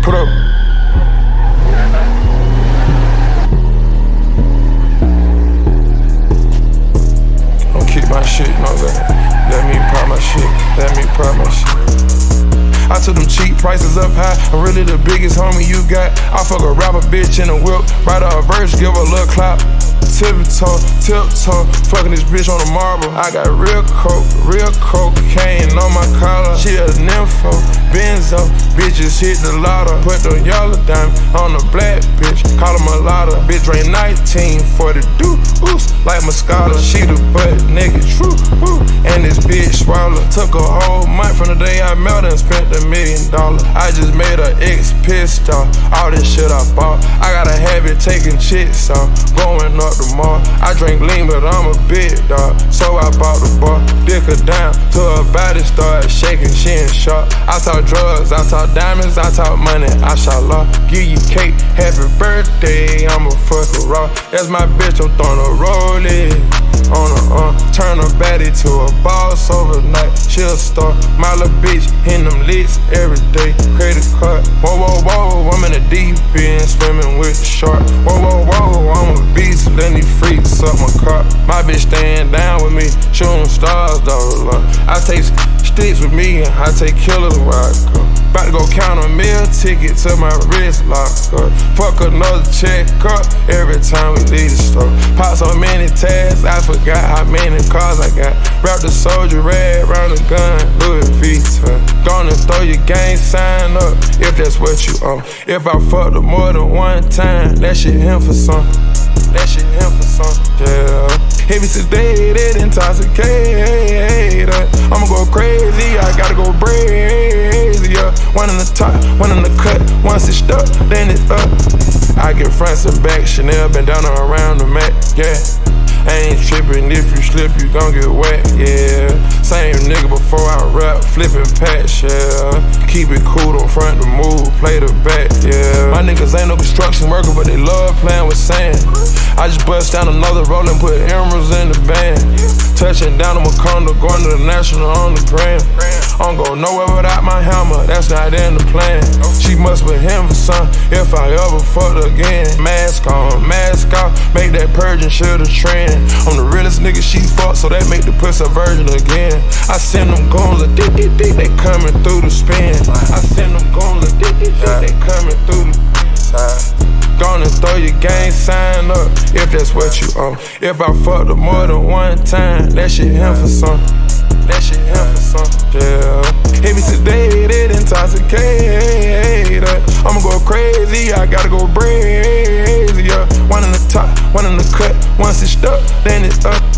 Put up. Don't keep my shit, you know what I'm saying? Let me pop my shit, let me pop my shit. I took them cheap prices up high. I'm really the biggest homie you got. I fuck a rapper bitch in a whip. Write her a verse, give her a little clap. Tiptoe, fucking this bitch on the marble. I got real cocaine on my collar. She a nympho, benzo, bitches hit the lotto. Put the yellow diamond on the black bitch, call her mulatto. Bitch drain 19 for the deuce, like Moscato. She the butt naked, true, and this bitch swallow. Took a whole month from the day I met her and spent $1 million. I just made her ex pissed off, all this shit I bought. I got a habit taking chicks off, going up the mall. I drink lean, but I'm a big dog, so I bought the bar. Dick her down till her body started shaking, she in shock. I talk drugs, I talk diamonds, I talk money, I shall law. Give you cake, happy birthday, I'ma fuck her raw. That's my bitch, I'm throwing a rollie on her turn her baddie to a boss overnight. She a star, my little bitch, hitting them licks every day. Credit card, whoa, I'm in the deep end, swimming with the shark. Whoa, I'm a beast, letting these freaks suck my car. My bitch staying down with me, shooting stars, dog. I take sticks with me, and I take killers where I go. About to go count a meal ticket to my wrist lock up. Fuck another check up every time we leave the store. Pop so many tags, I forgot how many cars I got. Wrap the soldier red round the gun, Louis Vuitton. Gonna throw your gang sign up if that's what you own. If I fucked her more than one time, that shit him for some. Yeah. Heavy sedated, intoxicated. I'ma go crazy, I gotta go brazy. Yeah. One in the top, one in the cut. Once it's stuck, then it's up. I get fronts and back, Chanel bandana around the mat. Yeah. I ain't trippin', if you slip, you gon' get wet, yeah. Same nigga before I rap, flippin' patch, yeah. Keep it cool, don't front the move, play the back, yeah. My niggas ain't no construction worker, but they love playing with sand. I just bust down another roll and put emeralds in the band. Touching down on Macondo, going to the national on the gram. I don't go nowhere without my hammer, that's not in the plan. She must be him for some, if I ever fucked again. Mask on, mask off, make that purging shit a trend. I'm the realest nigga she fuck, so that make the pussy a virgin again. I send them goons a dick, they coming through the spin. I send them goons a dick, they coming through the side. Gonna throw your gang sign up if that's what you own. If I fucked her more than one time, that shit him for some. Yeah. Heavy sedated, intoxicated. I'ma go crazy, I gotta go brazy. Yeah. One in the top, one in the cut. Once it's stuck, then it's up.